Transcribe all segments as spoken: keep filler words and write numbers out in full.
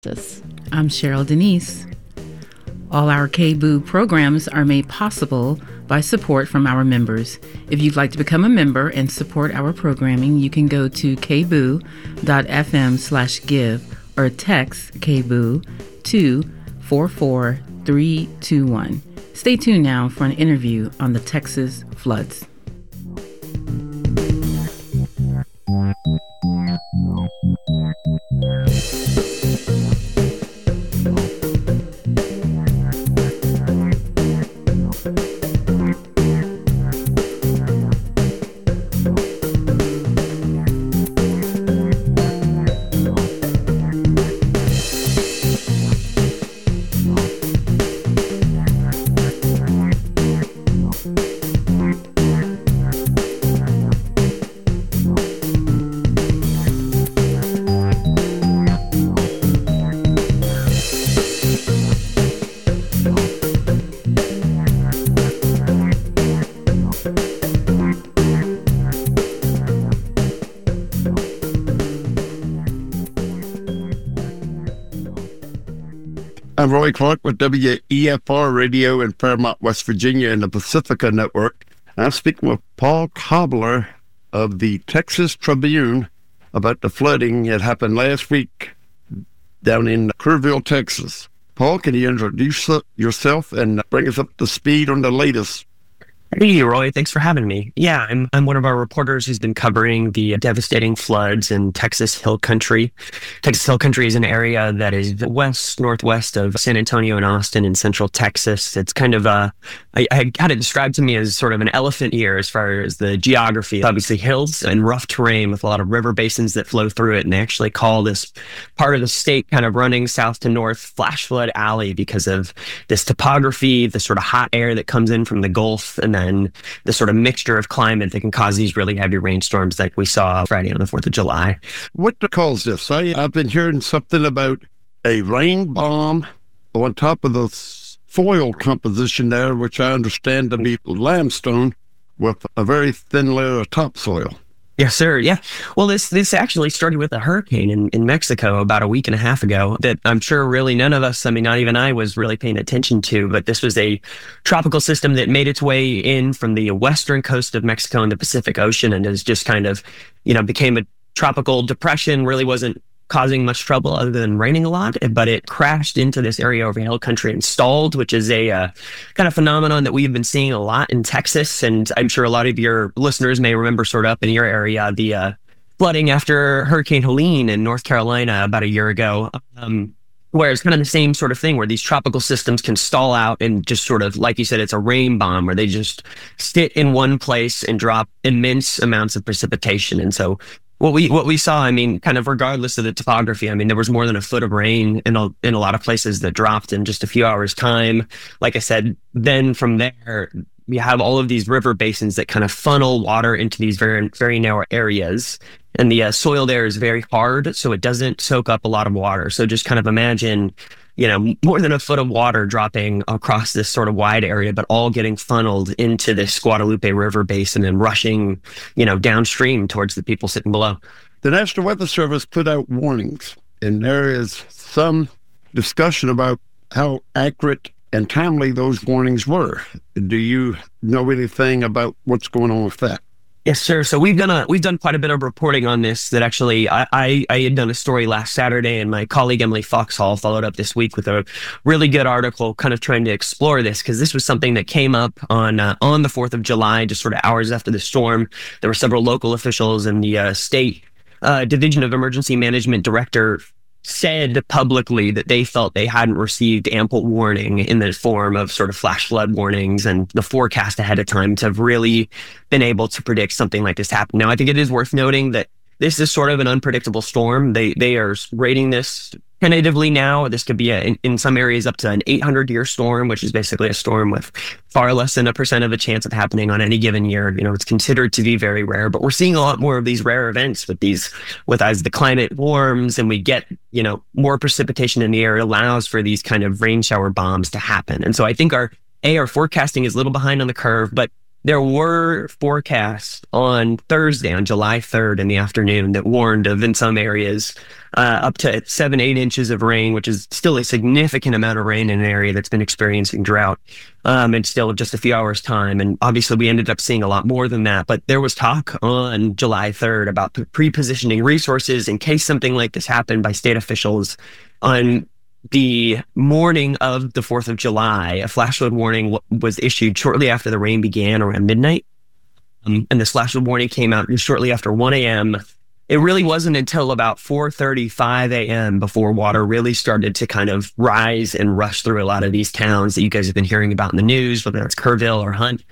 I'm Cheryl Denise. All our K B O O programs are made possible by support from our members. If you'd like to become a member and support our programming, you can go to kboo.fm slash give or text K B O O to four four three two one. Stay tuned now for an interview on the Texas floods. I'm Roy Clark with W E F R Radio in Fairmont, West Virginia and the Pacifica Network. I'm speaking with Paul Cobbler of the Texas Tribune about the flooding that happened last week down in Kerrville, Texas. Paul, can you introduce yourself and bring us up to speed on the latest? Hey, Roy. Thanks for having me. Yeah, I'm I'm one of our reporters who's been covering the devastating floods in Texas Hill Country. Texas Hill Country is an area that is west, northwest of San Antonio and Austin in central Texas. It's kind of a, I, I had it described to me as sort of an elephant ear as far as the geography. Obviously hills and rough terrain with a lot of river basins that flow through it. And they actually call this part of the state kind of running south to north Flash Flood Alley because of this topography, the sort of hot air that comes in from the Gulf, and and the sort of mixture of climate that can cause these really heavy rainstorms like we saw Friday on the fourth of July. What calls this? I, I've been hearing something about a rain bomb on top of the soil composition there, which I understand to be limestone with a very thin layer of topsoil. Yes, sir. Yeah. Well, this this actually started with a hurricane in, in Mexico about a week and a half ago that I'm sure really none of us, I mean, not even I was really paying attention to, but this was a tropical system that made its way in from the western coast of Mexico in the Pacific Ocean and has just kind of, you know, became a tropical depression, really wasn't causing much trouble other than raining a lot, but it crashed into this area over Hill Country and stalled, which is a uh, kind of phenomenon that we've been seeing a lot in Texas. And I'm sure a lot of your listeners may remember sort of up in your area, the uh, flooding after Hurricane Helene in North Carolina about a year ago, um, where it's kind of the same sort of thing where these tropical systems can stall out and just sort of, like you said, it's a rain bomb where they just sit in one place and drop immense amounts of precipitation. And so What we what we saw, I mean, kind of regardless of the topography, I mean, there was more than a foot of rain in a, in a lot of places that dropped in just a few hours' time. Like I said, then from there, we have all of these river basins that kind of funnel water into these very, very narrow areas. And the uh, soil there is very hard, so it doesn't soak up a lot of water. So just kind of imagine, you know, more than a foot of water dropping across this sort of wide area, but all getting funneled into this Guadalupe River basin and rushing, you know, downstream towards the people sitting below. The National Weather Service put out warnings, and there is some discussion about how accurate and timely those warnings were. Do you know anything about what's going on with that? Yes, sir. So we've done a we've done quite a bit of reporting on this. That actually, I, I I had done a story last Saturday, and my colleague Emily Foxhall followed up this week with a really good article, kind of trying to explore this because this was something that came up on uh, on the fourth of July, just sort of hours after the storm. There were several local officials and the uh, state uh, Division of Emergency Management Director said publicly that they felt they hadn't received ample warning in the form of sort of flash flood warnings and the forecast ahead of time to have really been able to predict something like this happen. Now, I think it is worth noting that this is sort of an unpredictable storm. They they are rating this tentatively now. This could be, a, in, in some areas, up to an eight hundred year storm, which is basically a storm with far less than a percent of a chance of happening on any given year. You know, it's considered to be very rare, but we're seeing a lot more of these rare events with these, with as the climate warms and we get, you know, more precipitation in the air, it allows for these kind of rain shower bombs to happen. And so I think our, A, our forecasting is a little behind on the curve, but there were forecasts on Thursday, on July third in the afternoon, that warned of, in some areas, uh, up to seven, eight inches of rain, which is still a significant amount of rain in an area that's been experiencing drought, um, and still just a few hours' time. And obviously, we ended up seeing a lot more than that. But there was talk on July third about pre-positioning resources in case something like this happened by state officials. On the morning of the fourth of July, a flash flood warning w- was issued shortly after the rain began, around midnight. Um, and this flash flood warning came out shortly after one a.m. It really wasn't until about four thirty-five a.m. before water really started to kind of rise and rush through a lot of these towns that you guys have been hearing about in the news, whether it's Kerrville or Hunt.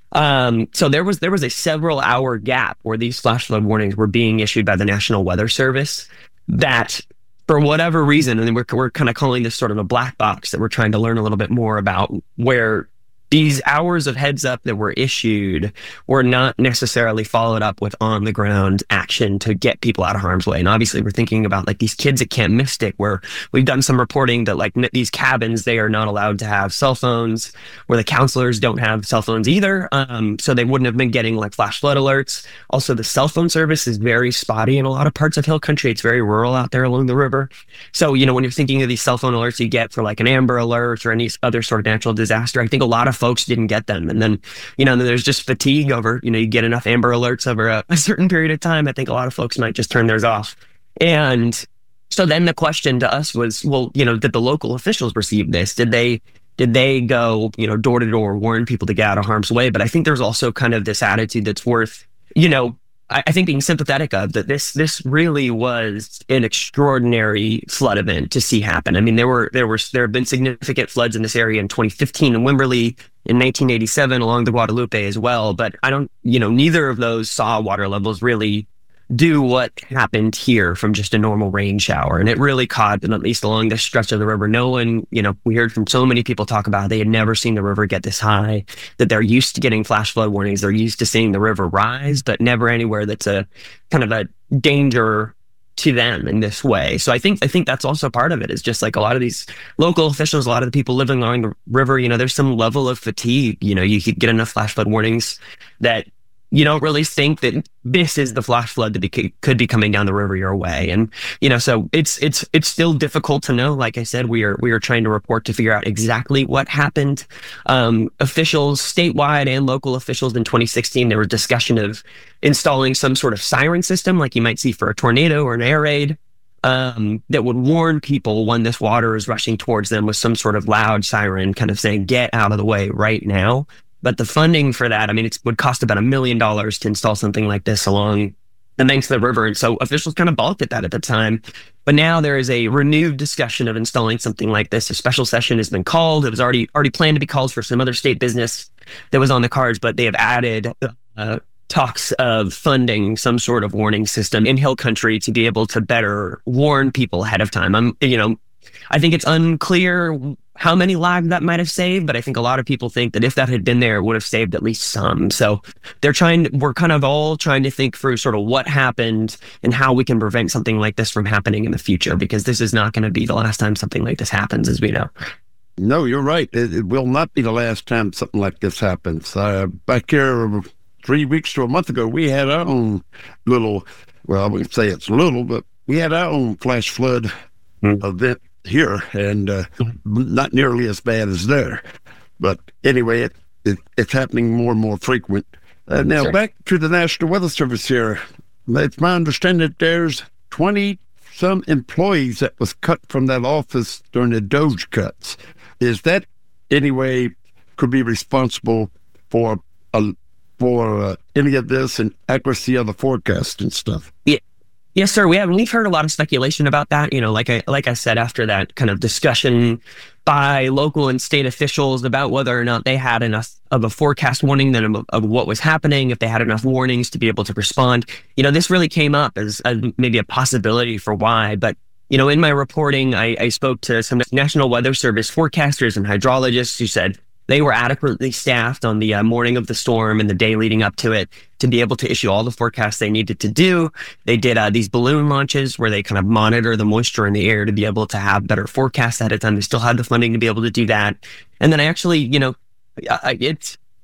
Um, so there was there was a several hour gap where these flash flood warnings were being issued by the National Weather Service that, for whatever reason, and we're, we're kind of calling this sort of a black box that we're trying to learn a little bit more about, where these hours of heads up that were issued were not necessarily followed up with on the ground action to get people out of harm's way. And obviously we're thinking about like these kids at Camp Mystic, where we've done some reporting that like n- these cabins, they are not allowed to have cell phones, where the counselors don't have cell phones either. Um, so they wouldn't have been getting like flash flood alerts. Also, the cell phone service is very spotty in a lot of parts of Hill Country. It's very rural out there along the river. So, you know, when you're thinking of these cell phone alerts you get for like an Amber Alert or any other sort of natural disaster, I think a lot of folks didn't get them. And then, you know, there's just fatigue over, you know, you get enough Amber Alerts over a, a certain period of time. I think a lot of folks might just turn theirs off. And so then the question to us was, well, you know, did the local officials receive this? Did they, did they go, you know, door to door, warn people to get out of harm's way? But I think there's also kind of this attitude that's worth, you know, I, I think being sympathetic of that this this really was an extraordinary flood event to see happen. I mean, there were there were there have been significant floods in this area in twenty fifteen in Wimberley, in nineteen eighty-seven along the Guadalupe as well. But I don't, you know, neither of those saw water levels really do what happened here from just a normal rain shower. And it really caught, and at least along this stretch of the river, no one, you know, we heard from so many people talk about they had never seen the river get this high, that they're used to getting flash flood warnings. They're used to seeing the river rise, but never anywhere that's a kind of a danger to them in this way. So I think I think that's also part of it, is just like a lot of these local officials, a lot of the people living along the river, you know, there's some level of fatigue. You know, you could get enough flash flood warnings that you don't really think that this is the flash flood that be, could be coming down the river your way. And, you know, so it's it's it's still difficult to know. Like I said, we are we are trying to report to figure out exactly what happened. Um, officials, statewide and local officials in twenty sixteen, there was discussion of installing some sort of siren system like you might see for a tornado or an air raid, um, that would warn people when this water is rushing towards them with some sort of loud siren kind of saying, get out of the way right now. But the funding for that, I mean, it would cost about a million dollars to install something like this along the banks of the river. And so officials kind of balked at that at the time. But now there is a renewed discussion of installing something like this. A special session has been called. It was already already planned to be called for some other state business that was on the cards, but they have added uh, talks of funding some sort of warning system in Hill Country to be able to better warn people ahead of time. I'm, you know, I think it's unclear how many lives that might have saved, but I think a lot of people think that if that had been there, it would have saved at least some. So they're trying, we're kind of all trying to think through sort of what happened and how we can prevent something like this from happening in the future, because this is not going to be the last time something like this happens, as we know. No, you're right. It, it will not be the last time something like this happens. Uh, back here three weeks to a month ago, we had our own little, well, I wouldn't say it's little, but we had our own flash flood mm. event here, and uh, not nearly as bad as there. But anyway, it, it it's happening more and more frequent. Uh, now, sure. Back to the National Weather Service here. It's my understanding that there's twenty some employees that was cut from that office during the Doge cuts. Is that anyway could be responsible for uh, for uh, any of this and accuracy of the forecast and stuff? Yeah. Yes, sir. We have. We've heard a lot of speculation about that. You know, like I like I said, after that kind of discussion by local and state officials about whether or not they had enough of a forecast warning than of, of what was happening, if they had enough warnings to be able to respond. You know, this really came up as, as maybe a possibility for why. But you know, in my reporting, I, I spoke to some National Weather Service forecasters and hydrologists who said they were adequately staffed on the uh, morning of the storm and the day leading up to it to be able to issue all the forecasts they needed to do. They did uh, these balloon launches where they kind of monitor the moisture in the air to be able to have better forecasts ahead of time. They still had the funding to be able to do that. And then I actually, you know, I, it's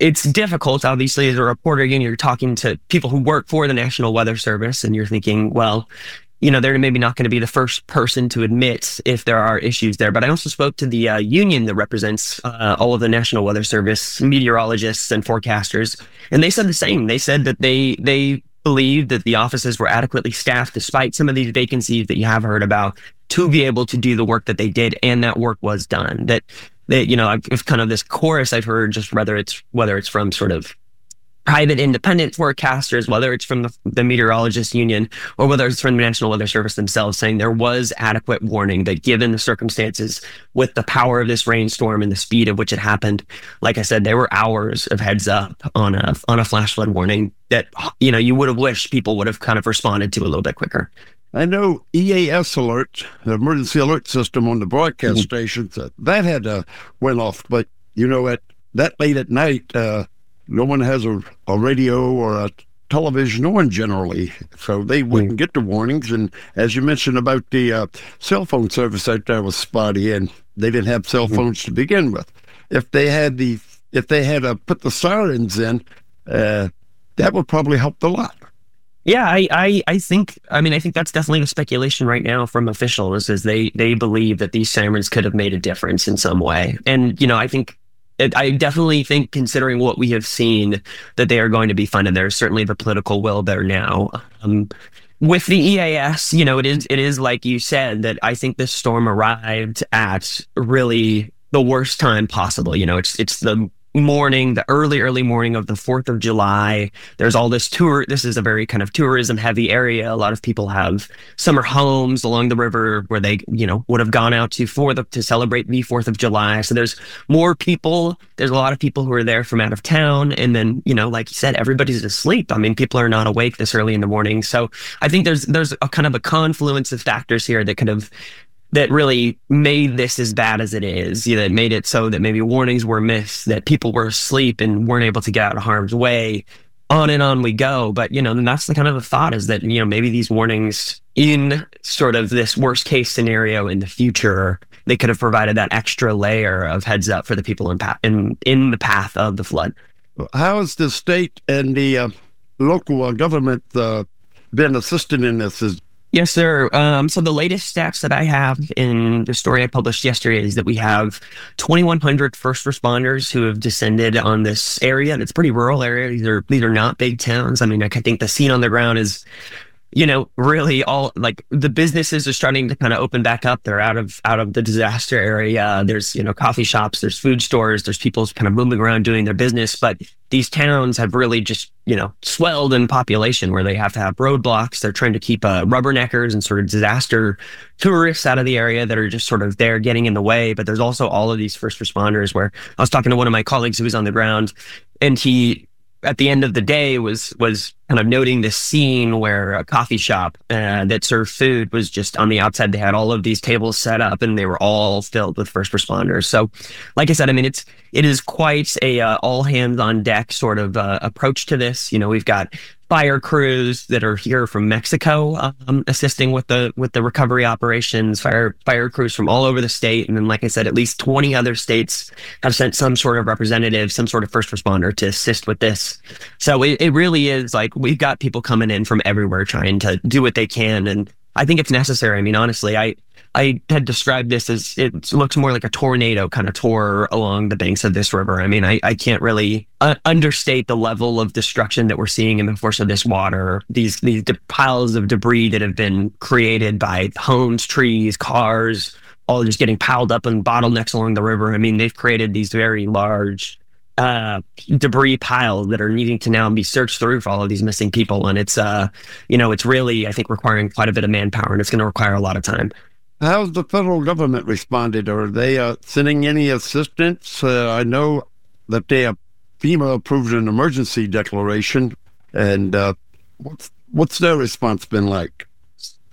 it's difficult, obviously, as a reporter. You know, you're talking to people who work for the National Weather Service, and you're thinking, well, you know, they're maybe not going to be the first person to admit if there are issues there. But I also spoke to the uh, union that represents uh, all of the National Weather Service meteorologists and forecasters, and they said the same. They said that they they believed that the offices were adequately staffed, despite some of these vacancies that you have heard about, to be able to do the work that they did, and that work was done. That They, you know, it's kind of this chorus I've heard, just whether it's whether it's from sort of private independent forecasters, whether it's from the, the meteorologist union, or whether it's from the National Weather Service themselves, saying there was adequate warning that, given the circumstances, with the power of this rainstorm and the speed at which it happened, like I said, there were hours of heads up on a on a flash flood warning that, you know, you would have wished people would have kind of responded to a little bit quicker. I know E A S alert, the emergency alert system on the broadcast mm-hmm. stations, uh, that had uh, went off. But, you know, at that late at night, uh, no one has a, a radio or a television on generally, so they wouldn't mm-hmm. get the warnings. And as you mentioned about the uh, cell phone service out there was spotty, and they didn't have cell phones mm-hmm. to begin with. If they had the, if they had uh, put the sirens in, uh, that would probably help a lot. Yeah, I, I, I think, I mean, I think that's definitely the speculation right now from officials, is they, they believe that these sirens could have made a difference in some way. And, you know, I think, I definitely think, considering what we have seen, that they are going to be funded. There's certainly the political will there now. Um, with the E A S, you know, it is, it is like you said, that I think this storm arrived at really the worst time possible. You know, it's, it's the morning, the early, early morning of the fourth of July. There's all this tour. This is a very kind of tourism heavy area. A lot of people have summer homes along the river where they, you know, would have gone out to for the, to celebrate the fourth of July. So there's more people. There's a lot of people who are there from out of town. And then, you know, like you said, everybody's asleep. I mean, people are not awake this early in the morning. So I think there's, there's a kind of a confluence of factors here that could have that really made this as bad as it is, you know, that made it so that maybe warnings were missed, that people were asleep and weren't able to get out of harm's way. On and on we go. But, you know, and that's the kind of the thought, is that, you know, maybe these warnings in sort of this worst case scenario in the future, they could have provided that extra layer of heads up for the people in, pa- in, in the path of the flood. How has the state and the uh, local uh, government uh, been assisting in this? Is Yes, sir. Um, so the latest stats that I have in the story I published yesterday is that we have twenty-one hundred first responders who have descended on this area. And it's a pretty rural area. These are, these are not big towns. I mean, I think the scene on the ground is, you know, really all, like, the businesses are starting to kind of open back up. They're out of out of the disaster area. There's, you know, coffee shops, there's food stores, there's people kind of moving around doing their business. But these towns have really just, you know, swelled in population, where they have to have roadblocks. They're trying to keep uh, rubberneckers and sort of disaster tourists out of the area that are just sort of there getting in the way. But there's also all of these first responders, where I was talking to one of my colleagues who was on the ground, and he, at the end of the day, was was kind of noting this scene where a coffee shop uh, that served food was just on the outside. They had all of these tables set up, and they were all filled with first responders. So, like I said, I mean, it's it is quite a uh, all hands on deck sort of uh, approach to this. You know, we've got fire crews that are here from Mexico, um, assisting with the with the recovery operations. Fire fire crews from all over the state, and then, like I said, at least twenty other states have sent some sort of representative, some sort of first responder to assist with this. So it, it really is like, we've got people coming in from everywhere trying to do what they can, and I think it's necessary. I mean, honestly, I I had described this as, it looks more like a tornado kind of tore along the banks of this river. I mean, I, I can't really uh, understate the level of destruction that we're seeing in the force of this water. These these de- piles of debris that have been created by homes, trees, cars, all just getting piled up in bottlenecks along the river. I mean, they've created these very large uh, debris piles that are needing to now be searched through for all of these missing people. And it's, uh, you know, it's really, I think, requiring quite a bit of manpower, and it's going to require a lot of time. How's the federal government responded? Are they uh, sending any assistance? Uh, I know that they have, FEMA approved an emergency declaration, and uh, what's what's their response been like?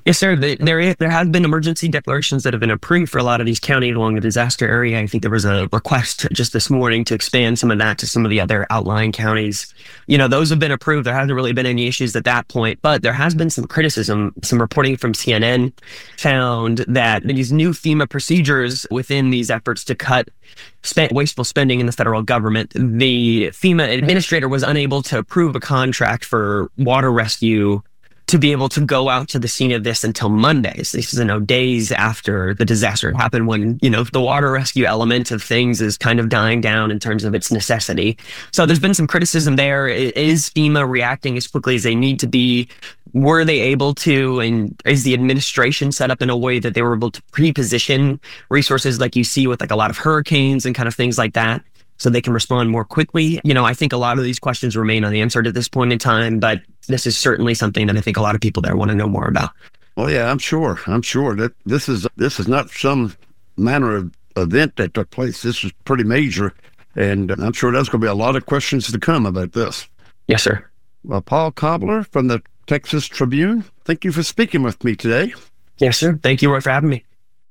Yes, sir. There, there, there have been emergency declarations that have been approved for a lot of these counties along the disaster area. I think there was a request just this morning to expand some of that to some of the other outlying counties. You know, those have been approved. There hasn't really been any issues at that point, but there has been some criticism. Some reporting from C N N found that these new FEMA procedures within these efforts to cut spent wasteful spending in the federal government, the FEMA administrator was unable to approve a contract for water rescue to be able to go out to the scene of this until Mondays. This is, you know, days after the disaster happened, when, you know, the water rescue element of things is kind of dying down in terms of its necessity. So there's been some criticism there. Is FEMA reacting as quickly as they need to be? Were they able to, and is the administration set up in a way that they were able to pre-position resources like you see with like a lot of hurricanes and kind of things like that, so they can respond more quickly? You know, I think a lot of these questions remain unanswered at this point in time, but this is certainly something that I think a lot of people there want to know more about. Well, yeah, I'm sure. I'm sure that this is this is not some manner of event that took place. This is pretty major, and I'm sure there's going to be a lot of questions to come about this. Yes, sir. Well, Paul Cobbler from the Texas Tribune, thank you for speaking with me today. Yes, sir. Thank you, Roy, for having me.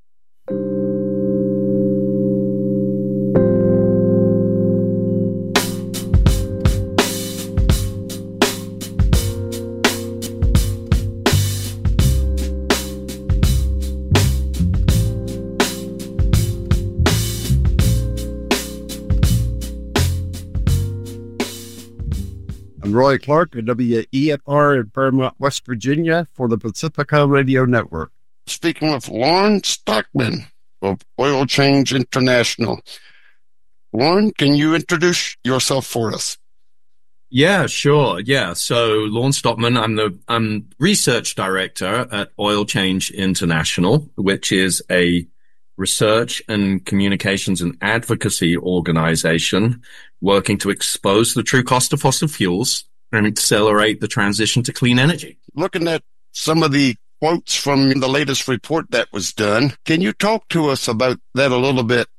I'm Roy Clark at W E F R in Fairmont, West Virginia for the Pacifica Radio Network. Speaking with Lauren Stockman of Oil Change International. Lauren, can you introduce yourself for us? Yeah, sure. Yeah. So Lauren Stockman, I'm the I'm research director at Oil Change International, which is a research and communications and advocacy organization working to expose the true cost of fossil fuels and accelerate the transition to clean energy. Looking at some of the quotes from the latest report that was done, can you talk to us about that a little bit?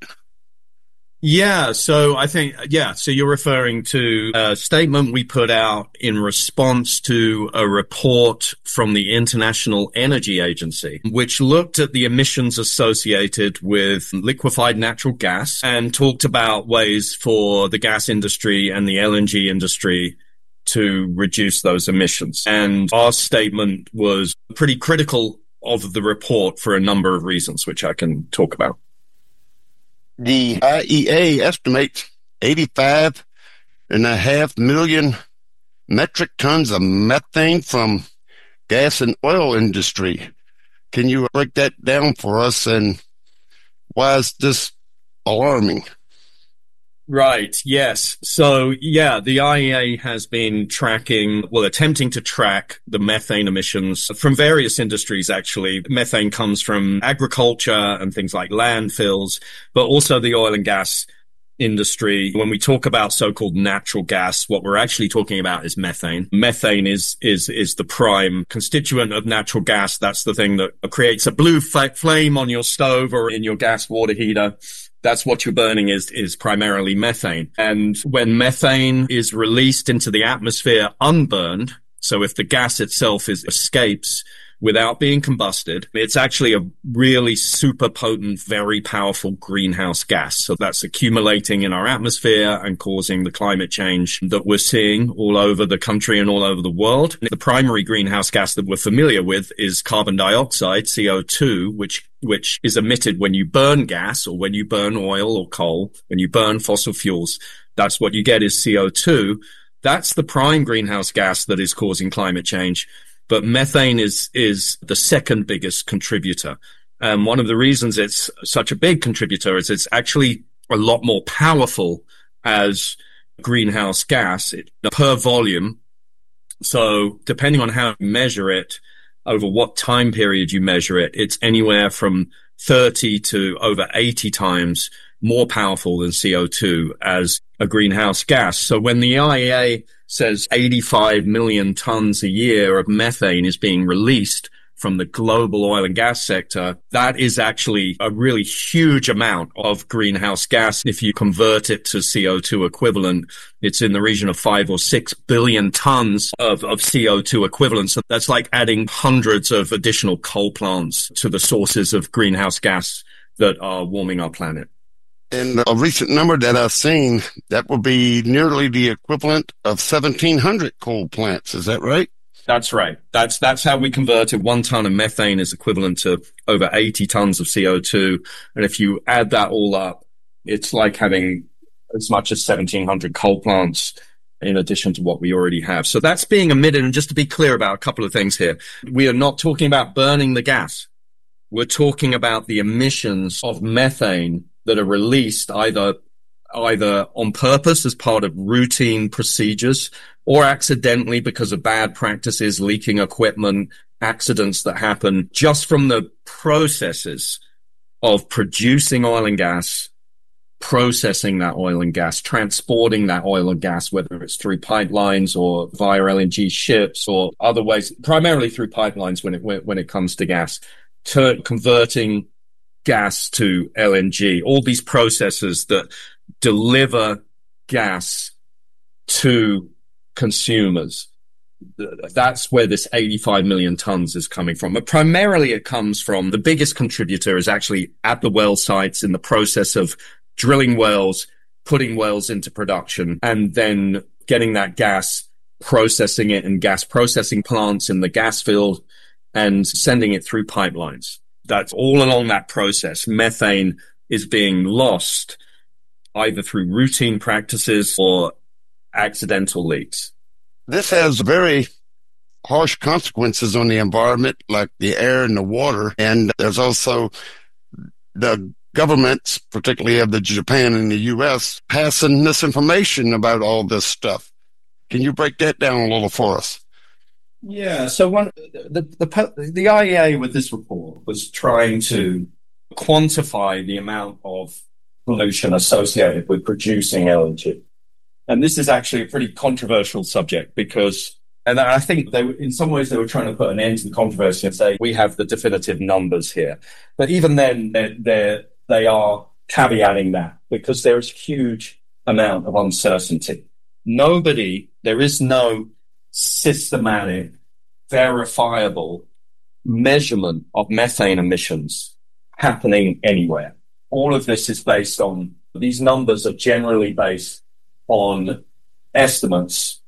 Yeah, so I think, yeah, so you're referring to a statement we put out in response to a report from the International Energy Agency, which looked at the emissions associated with liquefied natural gas and talked about ways for the gas industry and the L N G industry to reduce those emissions. And our statement was pretty critical of the report for a number of reasons, which I can talk about. The I E A estimates eighty-five and a half million metric tons of methane from gas and oil industry. Can you break that down for us, and why is this alarming? Right. Yes. So, yeah, the I E A has been tracking, well, attempting to track the methane emissions from various industries, actually. Methane comes from agriculture and things like landfills, but also the oil and gas industry. When we talk about so-called natural gas, what we're actually talking about is methane. Methane is, is, is the prime constituent of natural gas. That's the thing that creates a blue f- flame on your stove or in your gas water heater. That's what you're burning is, is primarily methane. And when methane is released into the atmosphere unburned, so if the gas itself is escapes without being combusted, it's actually a really super potent, very powerful greenhouse gas. So that's accumulating in our atmosphere and causing the climate change that we're seeing all over the country and all over the world. The primary greenhouse gas that we're familiar with is carbon dioxide, C O two, which which is emitted when you burn gas or when you burn oil or coal, when you burn fossil fuels. That's what you get is C O two. That's the prime greenhouse gas that is causing climate change. But methane is, is the second biggest contributor. And one of the reasons it's such a big contributor is it's actually a lot more powerful as greenhouse gas it, per volume. So depending on how you measure it, over what time period you measure it, it's anywhere from thirty to over eighty times more powerful than C O two as a greenhouse gas. So when the I E A says eighty-five million tons a year of methane is being released from the global oil and gas sector, that is actually a really huge amount of greenhouse gas. If you convert it to C O two equivalent, it's in the region of five or six billion tons of, of C O two equivalent. So that's like adding hundreds of additional coal plants to the sources of greenhouse gas that are warming our planet. And a recent number that I've seen, that will be nearly the equivalent of seventeen hundred coal plants. Is that right? That's right. That's that's how we convert it. One ton of methane is equivalent to over eighty tons of C O two. And if you add that all up, it's like having as much as seventeen hundred coal plants in addition to what we already have. So that's being emitted. And just to be clear about a couple of things here, we are not talking about burning the gas. We're talking about the emissions of methane that are released either either on purpose as part of routine procedures or accidentally because of bad practices, leaking equipment, accidents that happen just from the processes of producing oil and gas, processing that oil and gas, transporting that oil and gas, whether it's through pipelines or via L N G ships or other ways, primarily through pipelines when it when it comes to gas, to converting gas to L N G, all these processes that deliver gas to consumers. That's where this eighty-five million tons is coming from. But primarily it comes from, the biggest contributor is actually at the well sites in the process of drilling wells, putting wells into production, and then getting that gas, processing it in gas processing plants in the gas field and sending it through pipelines. That's all along that process. Methane is being lost either through routine practices or accidental leaks. This has very harsh consequences on the environment, like the air and the water. And there's also the governments, particularly of the Japan and the U S, passing misinformation about all this stuff. Can you break that down a little for us? Yeah, so one the the the I E A with this report was trying to quantify the amount of pollution associated with producing L N G. And this is actually a pretty controversial subject because, and I think they, in some ways, they were trying to put an end to the controversy and say, we have the definitive numbers here. But even then, they're, they're, they are caveating that because there is a huge amount of uncertainty. Nobody, there is no systematic, verifiable measurement of methane emissions happening anywhere. All of this is based on, these numbers are generally based on estimates.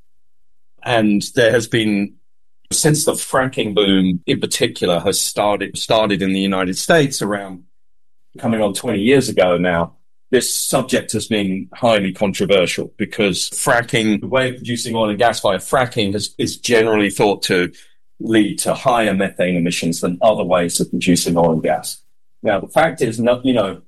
And there has been, since the fracking boom in particular has started, started in the United States around coming on twenty years ago now, this subject has been highly controversial because fracking, the way of producing oil and gas via fracking has, is generally thought to lead to higher methane emissions than other ways of producing oil and gas. Now, the fact is, no, you know,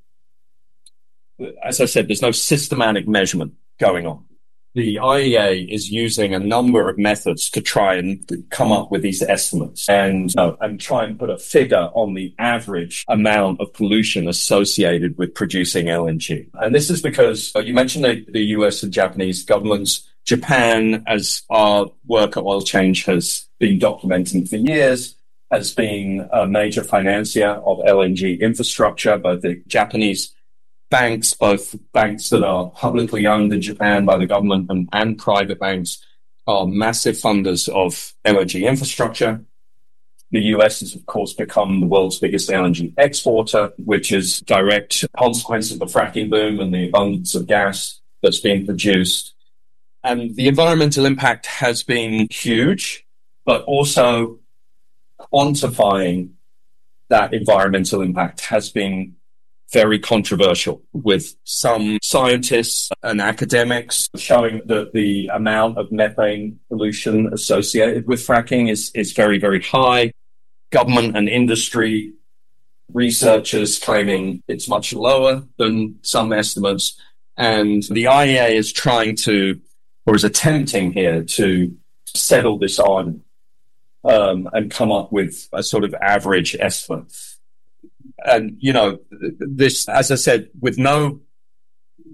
as I said, there's no systematic measurement going on. The I E A is using a number of methods to try and come up with these estimates and, you know, and try and put a figure on the average amount of pollution associated with producing L N G. And this is because uh, you mentioned the, the U S and Japanese governments. Japan, as our work at Oil Change has been documenting for years, has been a major financier of L N G infrastructure. Both the Japanese banks, both banks that are publicly owned in Japan by the government and, and private banks, are massive funders of L N G infrastructure. The U S has, of course, become the world's biggest L N G exporter, which is direct consequence of the fracking boom and the abundance of gas that's being produced. And the environmental impact has been huge, but also quantifying that environmental impact has been very controversial, with some scientists and academics showing that the amount of methane pollution associated with fracking is, is very, very high. Government and industry researchers claiming it's much lower than some estimates. And the I E A is trying to, or is attempting here to settle this on um, and come up with a sort of average estimate. And, you know, this, as I said, with no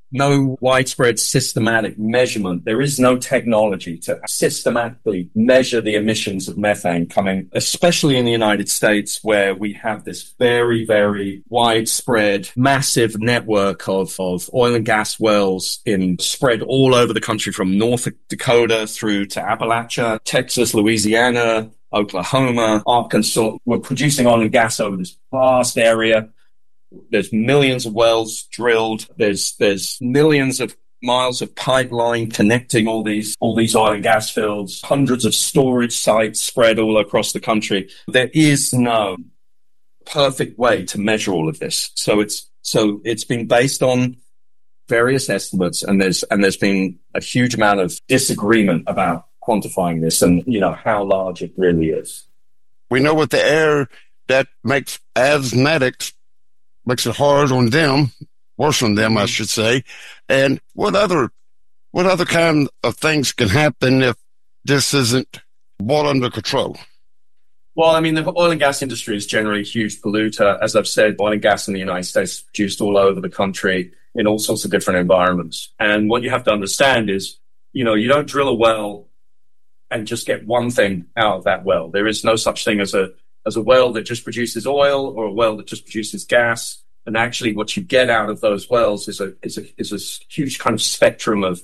no widespread systematic measurement. There is no technology to systematically measure the emissions of methane coming, especially in the United States, where we have this very, very widespread, massive network of, of oil and gas wells in spread all over the country, from North Dakota through to Appalachia, Texas, Louisiana, Oklahoma, Arkansas. We're producing oil and gas over this vast area. There's millions of wells drilled. There's, there's millions of miles of pipeline connecting all these, all these oil and gas fields, hundreds of storage sites spread all across the country. There is no perfect way to measure all of this. So it's, so it's been based on various estimates, and there's, and there's been a huge amount of disagreement about quantifying this and, you know, how large it really is. We know with the air that makes asthmatics makes it hard on them, worse on them, I should say. And what other, what other kind of things can happen if this isn't brought under control? Well, I mean, the oil and gas industry is generally a huge polluter. As I've said, oil and gas in the United States is produced all over the country in all sorts of different environments. And what you have to understand is, you know, you don't drill a well and just get one thing out of that well. There is no such thing as a as a well that just produces oil or a well that just produces gas. And actually what you get out of those wells is a, is a, is a huge kind of spectrum of,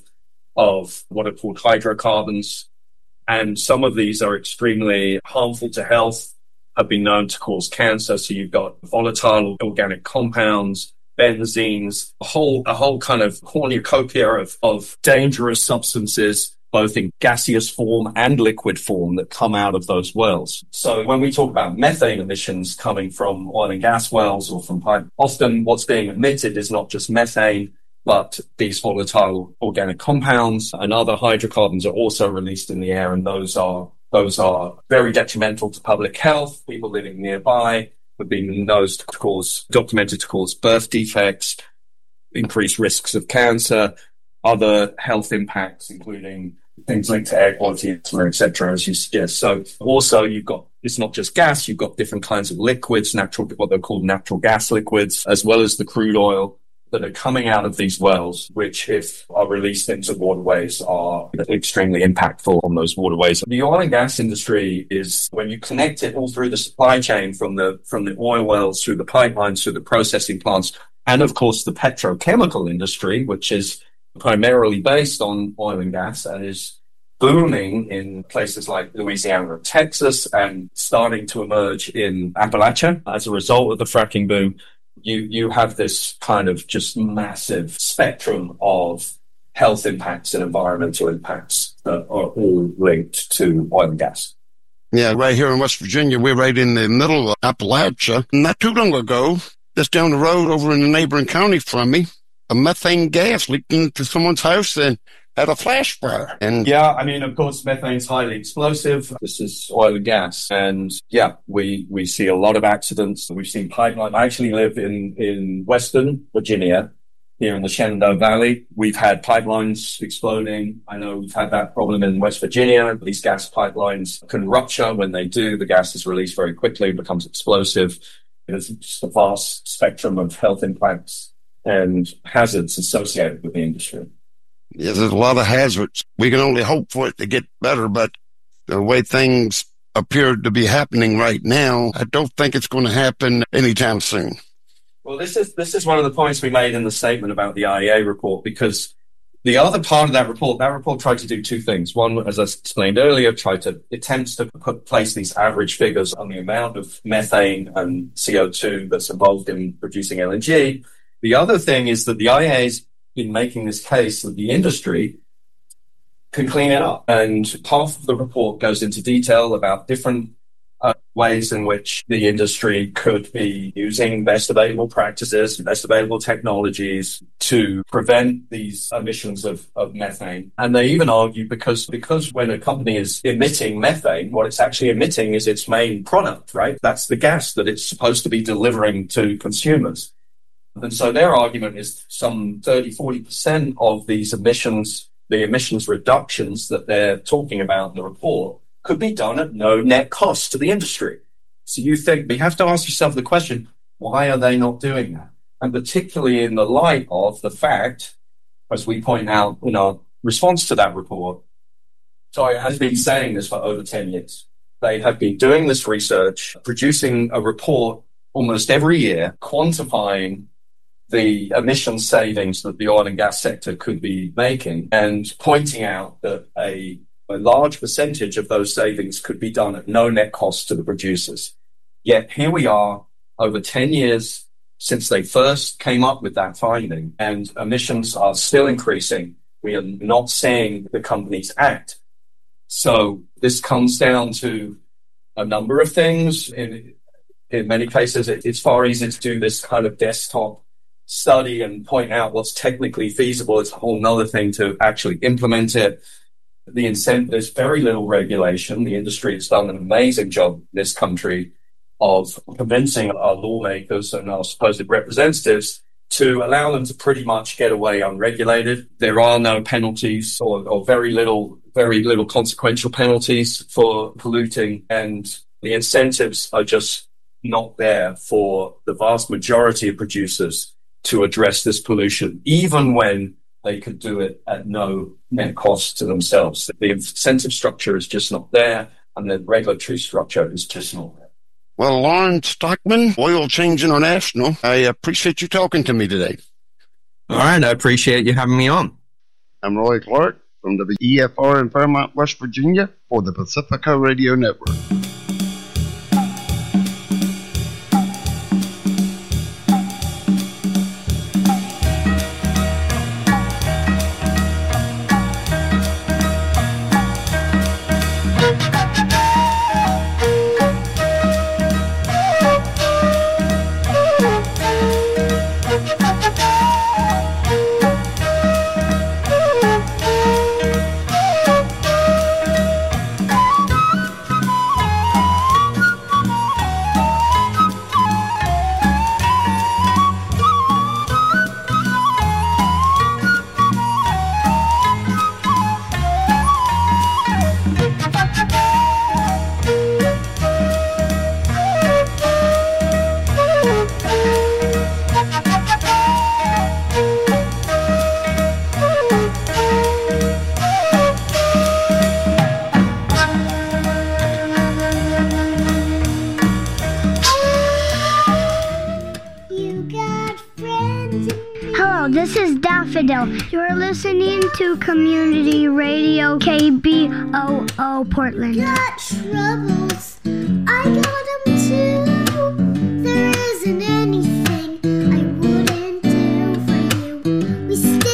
of what are called hydrocarbons. And some of these are extremely harmful to health, have been known to cause cancer. So you've got volatile organic compounds, benzenes, a whole, a whole kind of cornucopia of, of dangerous substances, both in gaseous form and liquid form, that come out of those wells. So when we talk about methane emissions coming from oil and gas wells or from pipe, often what's being emitted is not just methane, but these volatile organic compounds and other hydrocarbons are also released in the air. And those are, those are very detrimental to public health. People living nearby have been known to cause, documented to cause birth defects, increased risks of cancer, other health impacts, including things linked to air quality, et cetera, as you suggest. So also you've got, it's not just gas, you've got different kinds of liquids, natural, what they're called natural gas liquids, as well as the crude oil that are coming out of these wells, which if are released into waterways are extremely impactful on those waterways. The oil and gas industry is, when you connect it all through the supply chain, from the, from the oil wells through the pipelines, through the processing plants, and of course the petrochemical industry, which is primarily based on oil and gas and is booming in places like Louisiana and Texas and starting to emerge in Appalachia as a result of the fracking boom. You, you have this kind of just massive spectrum of health impacts and environmental impacts that are all linked to oil and gas. Yeah, right here in West Virginia, we're right in the middle of Appalachia. Not too long ago, just down the road over in the neighboring county from me, a methane gas leaked into someone's house and had a flash fire. And yeah, I mean, of course, methane's highly explosive. This is oil and gas. And yeah, we, we see a lot of accidents. We've seen pipeline. I actually live in, in Western Virginia, here in the Shenandoah Valley. We've had pipelines exploding. I know we've had that problem in West Virginia. These gas pipelines can rupture. When they do, the gas is released very quickly, becomes explosive. There's just a vast spectrum of health impacts and hazards associated with the industry. Yeah, there's a lot of hazards. We can only hope for it to get better, but the way things appear to be happening right now, I don't think it's going to happen anytime soon. Well, this is this is one of the points we made in the statement about the I E A report, because the other part of that report, that report tried to do two things. One, as I explained earlier, tried to attempts to put place these average figures on the amount of methane and C O two that's involved in producing L N G. The other thing is that the I E A's been making this case that the industry can clean it up. And half of the report goes into detail about different uh, ways in which the industry could be using best available practices, best available technologies to prevent these emissions of, of methane. And they even argue because, because when a company is emitting methane, what it's actually emitting is its main product, right? That's the gas that it's supposed to be delivering to consumers. And so their argument is some thirty, forty percent of these emissions, the emissions reductions that they're talking about in the report, could be done at no net cost to the industry. So you think, you have to ask yourself the question, why are they not doing that? And particularly in the light of the fact as we point out in our response to that report, Toyo has been saying this for over ten years. They have been doing this research, producing a report almost every year, quantifying the emission savings that the oil and gas sector could be making and pointing out that a, a large percentage of those savings could be done at no net cost to the producers. Yet here we are over ten years since they first came up with that finding, and emissions are still increasing. We are not seeing the companies act. So this comes down to a number of things. In, in many cases, it, it's far easier to do this kind of desktop study and point out what's technically feasible. It's a whole nother thing to actually implement it. The incentive, there's very little regulation. The industry has done an amazing job in this country of convincing our lawmakers and our supposed representatives to allow them to pretty much get away unregulated. There are no penalties or, or very little, very little consequential penalties for polluting, and the incentives are just not there for the vast majority of producers to address this pollution, even when they could do it at no net cost to themselves. The incentive structure is just not there, and the regulatory structure is just not there. Well, Lawrence Stockman, Oil Change International, I appreciate you talking to me today. All right, I appreciate you having me on. I'm Roy Clark from W E F R in Fairmont, West Virginia for the Pacifica Radio Network. This is Daffodil. You're listening to Community Radio K B O O Portland. Got troubles.